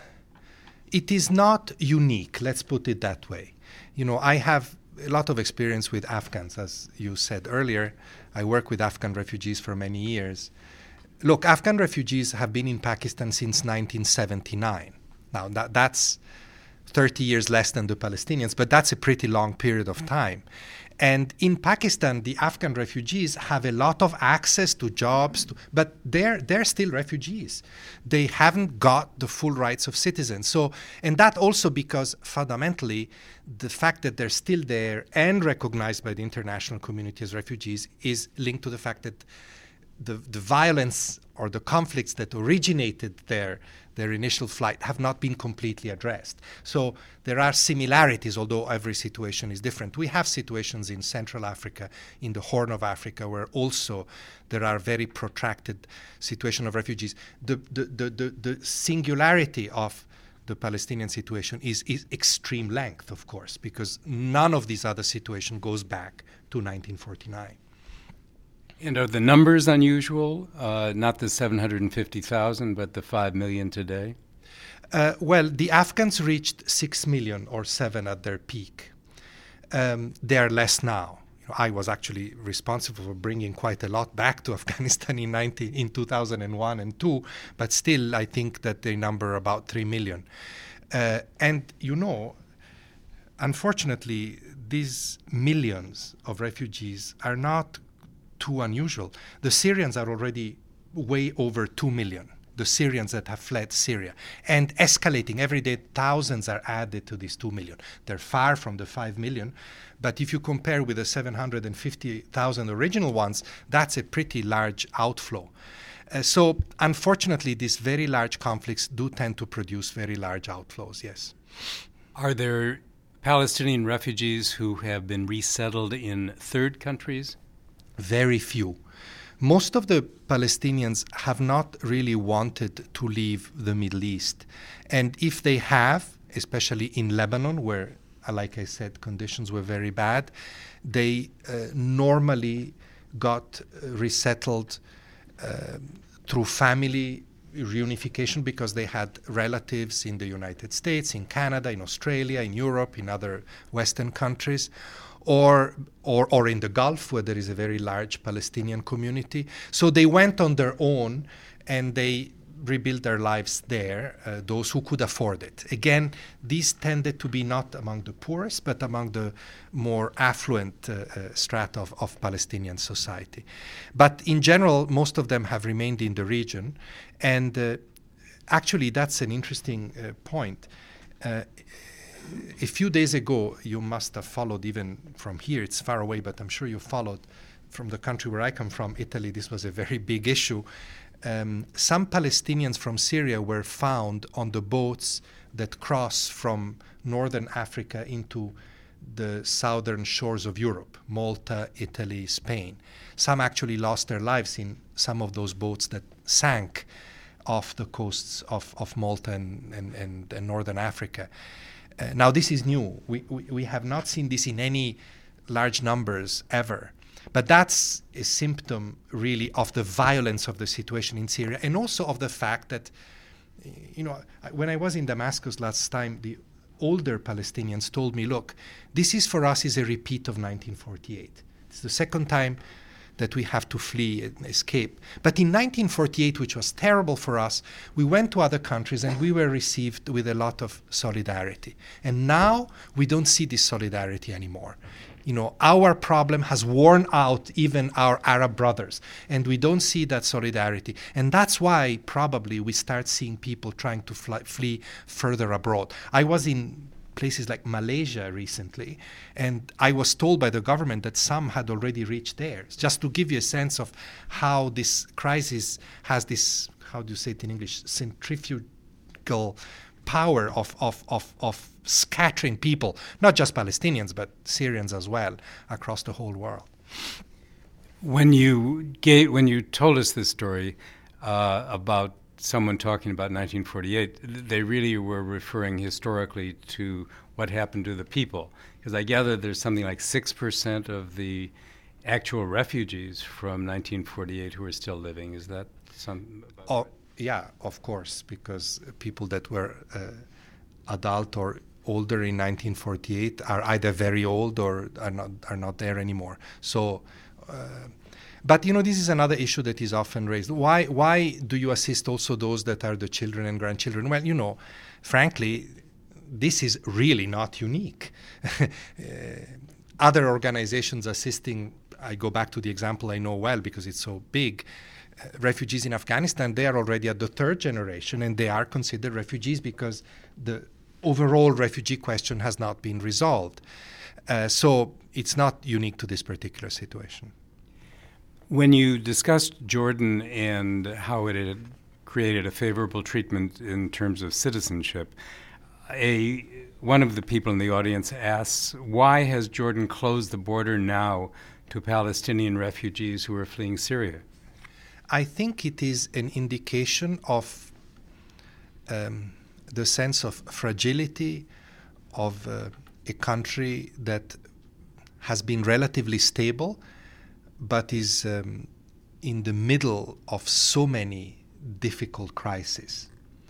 it is not unique, let's put it that way. You know, I have a lot of experience with Afghans, as you said earlier. I work with Afghan refugees for many years. Look, Afghan refugees have been in Pakistan since nineteen seventy-nine. Now, that, that's thirty years less than the Palestinians, but that's a pretty long period of time. And in Pakistan, the Afghan refugees have a lot of access to jobs, to, but they're they're still refugees. They haven't got the full rights of citizens. So, and that also because fundamentally, the fact that they're still there and recognized by the international community as refugees is linked to the fact that the the violence or the conflicts that originated their their initial flight have not been completely addressed. So there are similarities, although every situation is different. We have situations in Central Africa, in the Horn of Africa, where also there are very protracted situations of refugees. The, the, the, the, the singularity of the Palestinian situation is, is extreme length, of course, because none of these other situations goes back to nineteen forty-nine. And are the numbers unusual? Uh, not the seven hundred fifty thousand, but the five million today? Uh, well, the Afghans reached six million or seven at their peak. Um, they are less now. You know, I was actually responsible for bringing quite a lot back to Afghanistan in, nineteen, in two thousand one and two, but still I think that they number about three million. Uh, and, you know, unfortunately, these millions of refugees are not too unusual. The Syrians are already way over two million, the Syrians that have fled Syria, and escalating every day. Thousands are added to these two million. They're far from the five million, but if you compare with the seven hundred fifty thousand original ones, that's a pretty large outflow. Uh, so unfortunately, these very large conflicts do tend to produce very large outflows, yes. Are there Palestinian refugees who have been resettled in third countries? Very few. Most of the Palestinians have not really wanted to leave the Middle East. And if they have, especially in Lebanon, where, like I said, conditions were very bad, they uh, normally got uh, resettled uh, through family reunification because they had relatives in the United States, in Canada, in Australia, in Europe, in other Western countries. Or, or or in the Gulf, where there is a very large Palestinian community. So they went on their own and they rebuilt their lives there, uh, those who could afford it. Again, these tended to be not among the poorest, but among the more affluent uh, uh, strata of, of Palestinian society. But in general, most of them have remained in the region. And uh, actually, that's an interesting uh, point. Uh, A few days ago, you must have followed, even from here, it's far away, but I'm sure you followed from the country where I come from, Italy. This was a very big issue. Um, some Palestinians from Syria were found on the boats that cross from northern Africa into the southern shores of Europe, Malta, Italy, Spain. Some actually lost their lives in some of those boats that sank off the coasts of, of Malta and, and, and, and northern Africa. Uh, now, this is new. We, we we have not seen this in any large numbers ever. But that's a symptom, really, of the violence of the situation in Syria, and also of the fact that, you know, when I was in Damascus last time, the older Palestinians told me, look, this is for us is a repeat of nineteen forty-eight. It's the second time that we have to flee and escape. But in nineteen forty-eight, which was terrible for us, we went to other countries and we were received with a lot of solidarity. And now we don't see this solidarity anymore. You know, our problem has worn out even our Arab brothers, and we don't see that solidarity. And that's why probably we start seeing people trying to fly, flee further abroad. I was in places like Malaysia recently, and I was told by the government that some had already reached there. Just to give you a sense of how this crisis has this, how do you say it in English, centrifugal power of, of, of, of scattering people, not just Palestinians, but Syrians as well, across the whole world. When you gave, when you told us this story uh, about someone talking about nineteen forty-eight, they really were referring historically to what happened to the people. Because I gather there's something like six percent of the actual refugees from nineteen forty-eight who are still living. Is that some? Oh, yeah, of course, because people that were uh, adult or older in nineteen forty-eight are either very old or are not are not there anymore. So, uh, but you know, this is another issue that is often raised. Why why do you assist also those that are the children and grandchildren? Well, you know, frankly, this is really not unique. uh, other organizations assisting, I go back to the example I know well because it's so big. Uh, refugees in Afghanistan, they are already at the third generation, and they are considered refugees because the overall refugee question has not been resolved. Uh, so it's not unique to this particular situation. When you discussed Jordan and how it had created a favorable treatment in terms of citizenship, a one of the people in the audience asks, why has Jordan closed the border now to Palestinian refugees who are fleeing Syria? I think it is an indication of um, the sense of fragility of uh, a country that has been relatively stable, but is um, in the middle of so many difficult crises.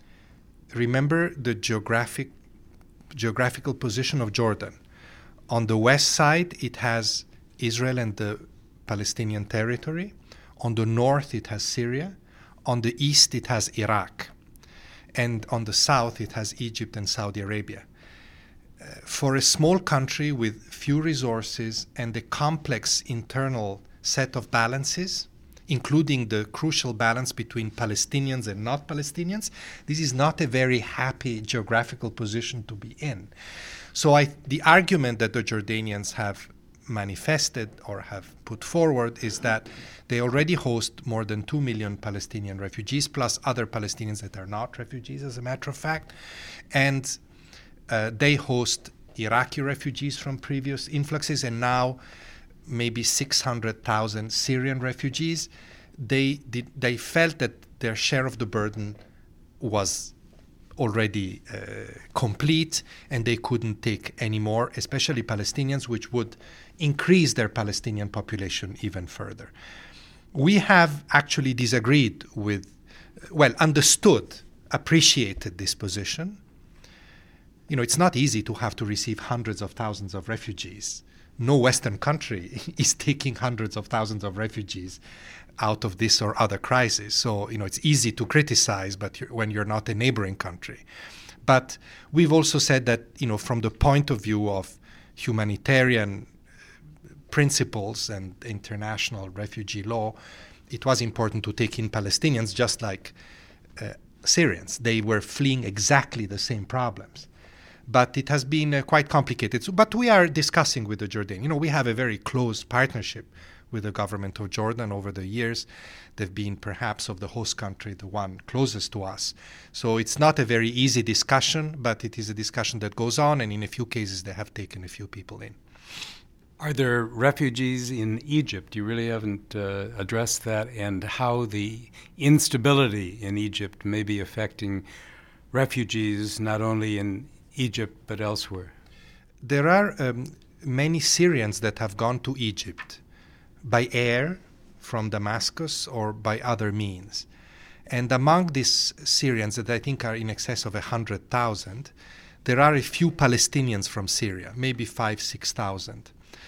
Remember the geographic, geographical position of Jordan. On the west side, it has Israel and the Palestinian territory. On the north, it has Syria. On the east, it has Iraq. And on the south, it has Egypt and Saudi Arabia. Uh, for a small country with few resources and a complex internal set of balances, including the crucial balance between Palestinians and not Palestinians, this is not a very happy geographical position to be in. So I, the argument that the Jordanians have manifested or have put forward is that they already host more than two million Palestinian refugees, plus other Palestinians that are not refugees, as a matter of fact. And uh, they host Iraqi refugees from previous influxes, and now maybe six hundred thousand Syrian refugees. They did, they felt that their share of the burden was already uh, complete, and they couldn't take any more, especially Palestinians, which would increase their Palestinian population even further. We have actually disagreed with, well, understood, appreciated this position. You know, it's not easy to have to receive hundreds of thousands of refugees. No Western country is taking hundreds of thousands of refugees out of this or other crisis. So, you know, it's easy to criticize, but you're, when you're not a neighboring country. But we've also said that, you know, from the point of view of humanitarian principles and international refugee law, it was important to take in Palestinians just like uh, Syrians. They were fleeing exactly the same problems. But it has been uh, quite complicated. So, but we are discussing with the Jordanians. You know, we have a very close partnership with the government of Jordan over the years. They've been perhaps of the host country the one closest to us. So it's not a very easy discussion, but it is a discussion that goes on, and in a few cases they have taken a few people in. Are there refugees in Egypt? You really haven't uh, addressed that, and how the instability in Egypt may be affecting refugees not only in Egypt but elsewhere. There are um, many Syrians that have gone to Egypt by air from Damascus or by other means. And among these Syrians that I think are in excess of one hundred thousand, there are a few Palestinians from Syria, maybe five, six thousand.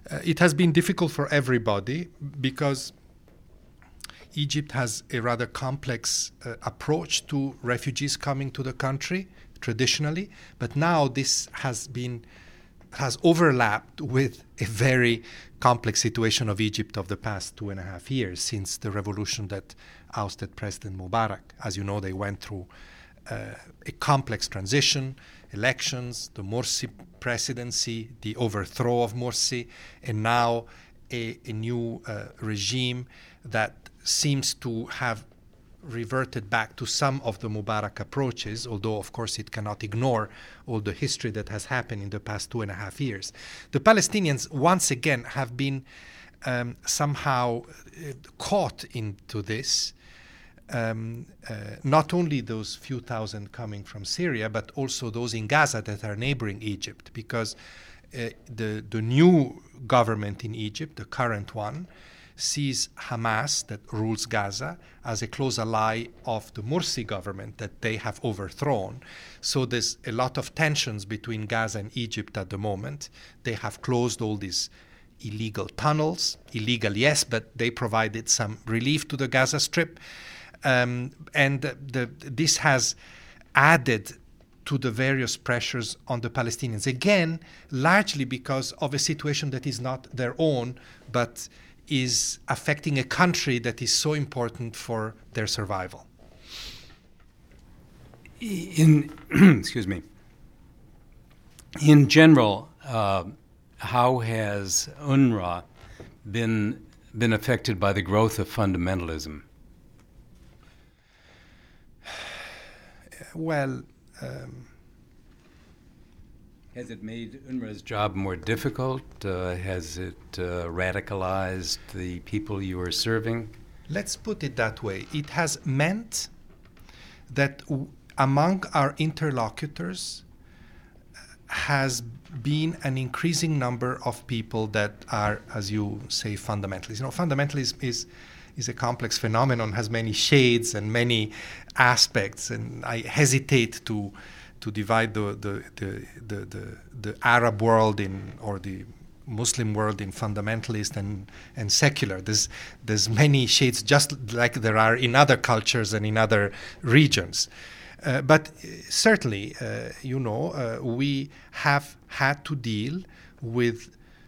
Uh, it has been difficult for everybody because Egypt has a rather complex uh, approach to refugees coming to the country traditionally, but now this has been has overlapped with a very complex situation of Egypt of the past two and a half years since the revolution that ousted President Mubarak. As you know, they went through uh, a complex transition, elections, the Morsi presidency, the overthrow of Morsi, and now a, a new uh, regime that seems to have reverted back to some of the Mubarak approaches, although, of course, it cannot ignore all the history that has happened in the past two and a half years. The Palestinians, once again, have been um, somehow uh, caught into this, um, uh, not only those few thousand coming from Syria, but also those in Gaza that are neighboring Egypt, because uh, the, the new government in Egypt, the current one, sees Hamas, that rules Gaza, as a close ally of the Morsi government that they have overthrown. So there's a lot of tensions between Gaza and Egypt at the moment. They have closed all these illegal tunnels. Illegal, yes, but they provided some relief to the Gaza Strip. Um, and the, the, this has added to the various pressures on the Palestinians. Again, largely because of a situation that is not their own, but is affecting a country that is so important for their survival. In excuse me. In general, uh, how has UNRWA been been affected by the growth of fundamentalism? Well, um, has it made UNRWA's job more difficult? Uh, has it uh, radicalized the people you are serving? Let's put it that way. It has meant that w- among our interlocutors has been an increasing number of people that are, as you say, fundamentalists. You know, fundamentalism is is a complex phenomenon, has many shades and many aspects, and I hesitate to to divide the the, the the the the Arab world in or the Muslim world in fundamentalist and, and secular. There's there's many shades, just like there are in other cultures and in other regions. Uh, but certainly, uh, you know, uh, we have had to deal with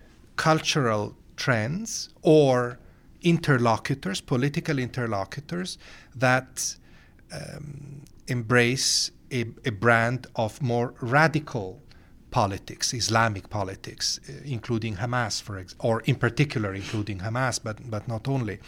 cultural trends or interlocutors, political interlocutors that um, embrace a, a brand of more radical politics, Islamic politics, uh, including Hamas, for ex- or in particular including Hamas, but but not only.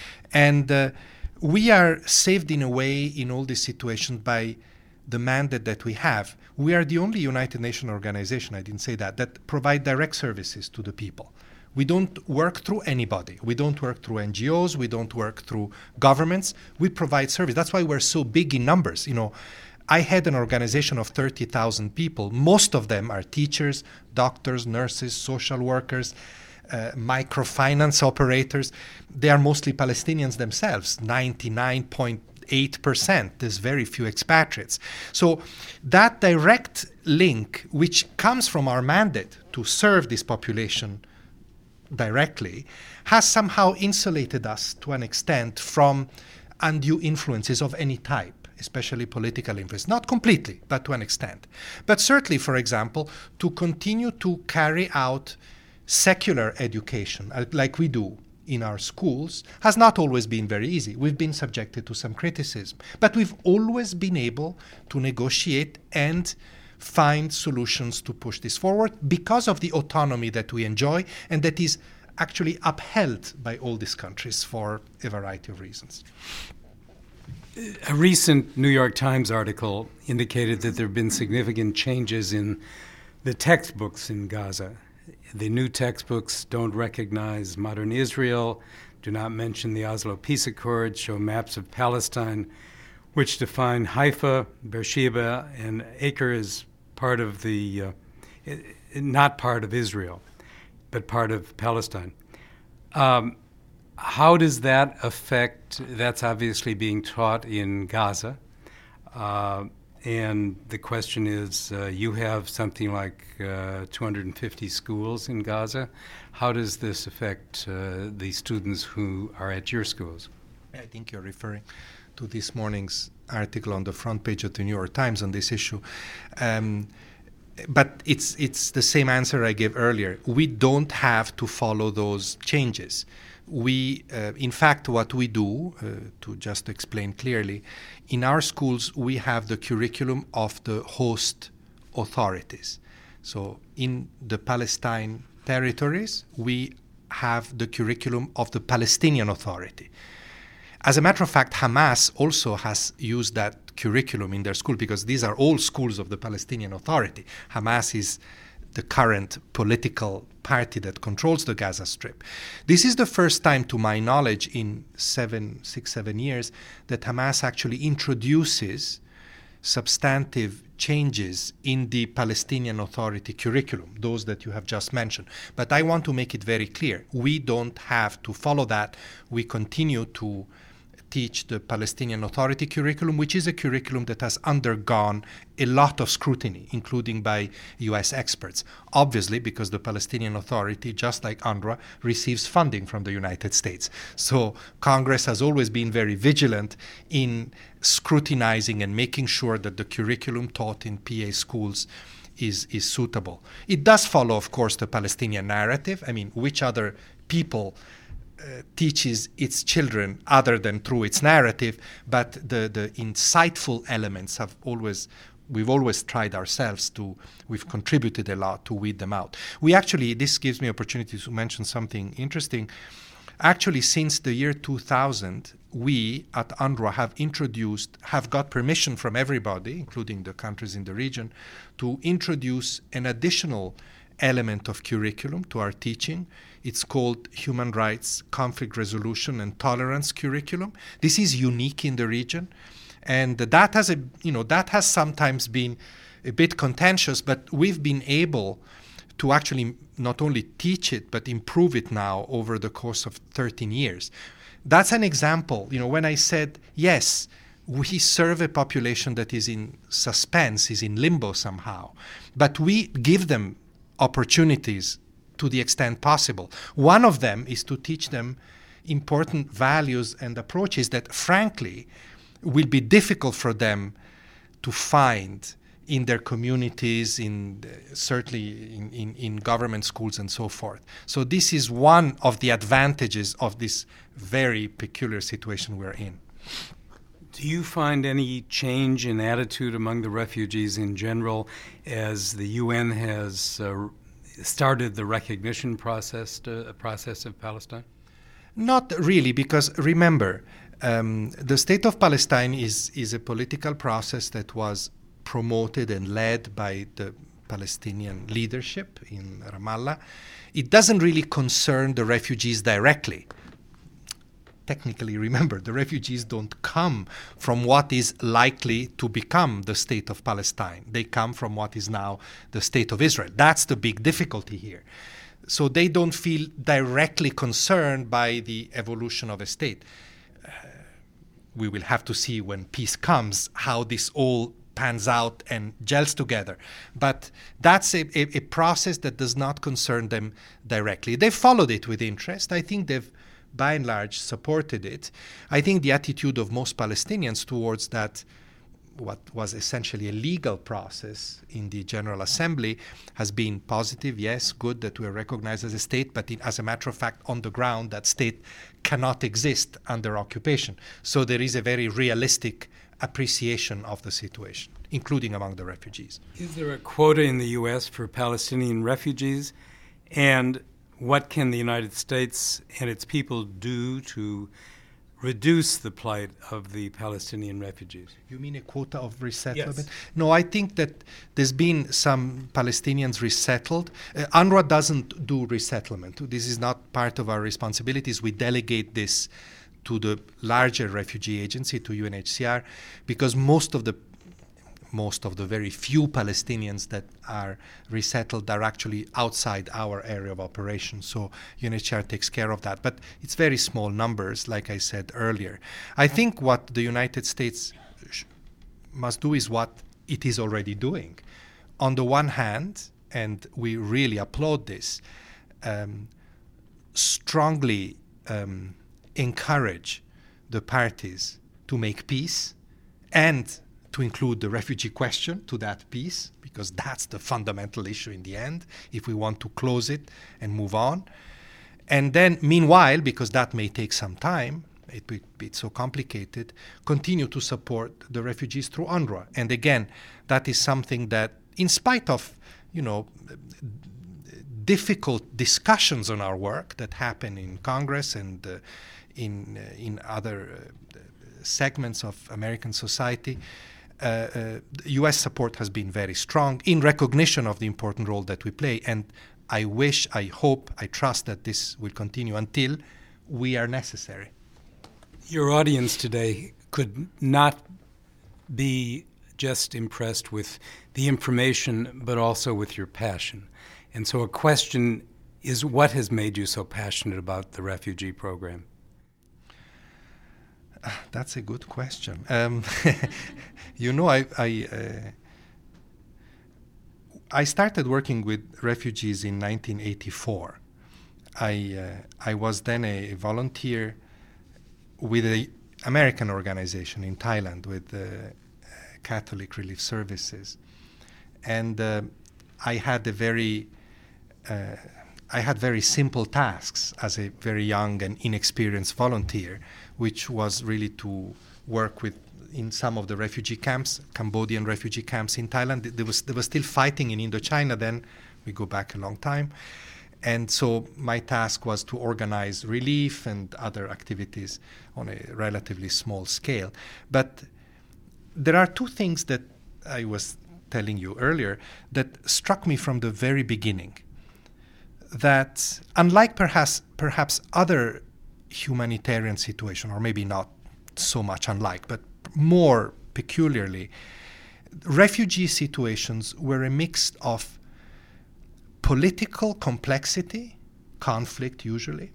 And uh, we are saved in a way in all these situations by the mandate that we have. We are the only United Nations organization, I didn't say that, that provide direct services to the people. We don't work through anybody. We don't work through N G Os. We don't work through governments. We provide service. That's why we're so big in numbers. You know, I had an organization of thirty thousand people. Most of them are teachers, doctors, nurses, social workers, uh, microfinance operators. They are mostly Palestinians themselves, ninety-nine point eight percent. There's very few expatriates. So that direct link, which comes from our mandate to serve this population directly, has somehow insulated us to an extent from undue influences of any type, especially political influence. Not completely, but to an extent. But certainly, for example, to continue to carry out secular education, like we do in our schools, has not always been very easy. We've been subjected to some criticism. But we've always been able to negotiate and find solutions to push this forward because of the autonomy that we enjoy and that is actually upheld by all these countries for a variety of reasons. A recent New York Times article indicated that there have been significant changes in the textbooks in Gaza. The new textbooks don't recognize modern Israel, do not mention the Oslo Peace Accords, show maps of Palestine, which define Haifa, Beersheba, and Acre as part of the, uh, not part of Israel, but part of Palestine. Um, how does that affect, that's obviously being taught in Gaza, uh, and the question is, uh, you have something like uh, two hundred fifty schools in Gaza. How does this affect uh, the students who are at your schools? I think you're referring to this morning's article on the front page of the New York Times on this issue. Um, but it's it's the same answer I gave earlier. We don't have to follow those changes. We, uh, in fact, what we do, uh, to just explain clearly, in our schools we have the curriculum of the host authorities. So in the Palestine territories, we have the curriculum of the Palestinian Authority. As a matter of fact, Hamas also has used that curriculum in their school because these are all schools of the Palestinian Authority. Hamas is the current political party that controls the Gaza Strip. This is the first time, to my knowledge, in seven, six, seven years, that Hamas actually introduces substantive changes in the Palestinian Authority curriculum, those that you have just mentioned. But I want to make it very clear. We don't have to follow that. We continue to teach the Palestinian Authority curriculum, which is a curriculum that has undergone a lot of scrutiny, including by U S experts. Obviously, because the Palestinian Authority, just like UNRWA, receives funding from the United States. So Congress has always been very vigilant in scrutinizing and making sure that the curriculum taught in P A schools is, is suitable. It does follow, of course, the Palestinian narrative. I mean, which other people Uh, teaches its children other than through its narrative, but the, the insightful elements have always, we've always tried ourselves to, we've contributed a lot to weed them out. We actually, this gives me opportunity to mention something interesting. Actually, since the year two thousand, we at UNRWA have introduced, have got permission from everybody, including the countries in the region, to introduce an additional element of curriculum to our teaching. It's called Human Rights, Conflict Resolution and Tolerance Curriculum. This is unique in the region, and that has a, you know, that has sometimes been a bit contentious, but we've been able to actually not only teach it but improve it now over the course of thirteen years. That's an example. You know, when I said yes, we serve a population that is in suspense, is in limbo somehow, but we give them opportunities to the extent possible. One of them is to teach them important values and approaches that, frankly, will be difficult for them to find in their communities, in uh, certainly in, in, in government schools and so forth. So this is one of the advantages of this very peculiar situation we're in. Do you find any change in attitude among the refugees in general as the U N has uh, started the recognition process to, uh, process of Palestine? Not really, because remember, um, the state of Palestine is, is a political process that was promoted and led by the Palestinian leadership in Ramallah. It doesn't really concern the refugees directly. Technically, remember, the refugees don't come from what is likely to become the state of Palestine. They come from what is now the state of Israel. That's the big difficulty here. So they don't feel directly concerned by the evolution of a state. Uh, we will have to see when peace comes how this all pans out and gels together. But that's a, a, a process that does not concern them directly. They followed it with interest. I think they've by and large supported it. I think the attitude of most Palestinians towards that, what was essentially a legal process in the General Assembly, has been positive. Yes, good that we are recognized as a state, but in, as a matter of fact, on the ground, that state cannot exist under occupation. So there is a very realistic appreciation of the situation, including among the refugees. Is there a quota in the U S for Palestinian refugees? And what can the United States and its people do to reduce the plight of the Palestinian refugees? You mean a quota of resettlement? Yes. No, I think that there's been some Palestinians resettled. Uh, UNRWA doesn't do resettlement. This is not part of our responsibilities. We delegate this to the larger refugee agency, to U N H C R, because most of the most of the very few Palestinians that are resettled are actually outside our area of operation. So U N H C R takes care of that. But it's very small numbers, like I said earlier. I think what the United States sh- must do is what it is already doing. On the one hand, and we really applaud this, um, strongly um, encourage the parties to make peace and to include the refugee question to that peace, because that's the fundamental issue in the end, if we want to close it and move on. And then, meanwhile, because that may take some time, it would be so complicated, continue to support the refugees through UNRWA. And again, that is something that, in spite of, you know, difficult discussions on our work that happen in Congress and uh, in uh, in other uh, segments of American society, uh, uh, U S support has been very strong in recognition of the important role that we play. And I wish, I hope, I trust that this will continue until we are necessary. Your audience today could not be just impressed with the information, but also with your passion. And so a question is, what has made you so passionate about the refugee program? Uh, that's a good question. Um, you know, I I, uh, I started working with refugees in nineteen eighty-four. I uh, I was then a volunteer with an American organization in Thailand with uh, Catholic Relief Services, and uh, I had a very uh, I had very simple tasks as a very young and inexperienced volunteer, which was really to work with in some of the refugee camps, Cambodian refugee camps in Thailand. There was there was still fighting in Indochina then. We go back a long time. And so my task was to organize relief and other activities on a relatively small scale. But there are two things that I was telling you earlier that struck me from the very beginning. That unlike perhaps perhaps other humanitarian situations, or maybe not so much unlike, but more peculiarly, refugee situations were a mix of political complexity, conflict usually,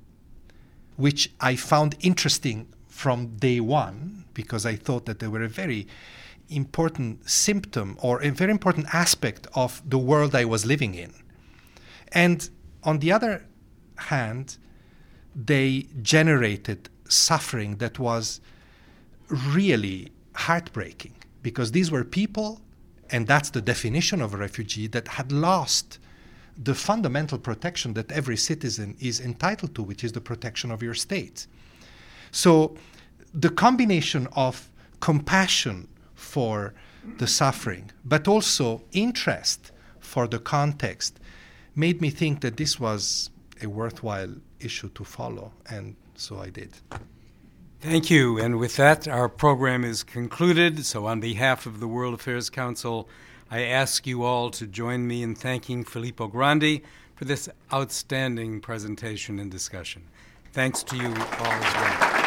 which I found interesting from day one, because I thought that they were a very important symptom or a very important aspect of the world I was living in. And on the other hand, they generated suffering that was really heartbreaking, because these were people, and that's the definition of a refugee, that had lost the fundamental protection that every citizen is entitled to, which is the protection of your state. So the combination of compassion for the suffering, but also interest for the context, made me think that this was a worthwhile issue to follow, and so I did. Thank you. And with that, our program is concluded. So on behalf of the World Affairs Council, I ask you all to join me in thanking Filippo Grandi for this outstanding presentation and discussion. Thanks to you all as well.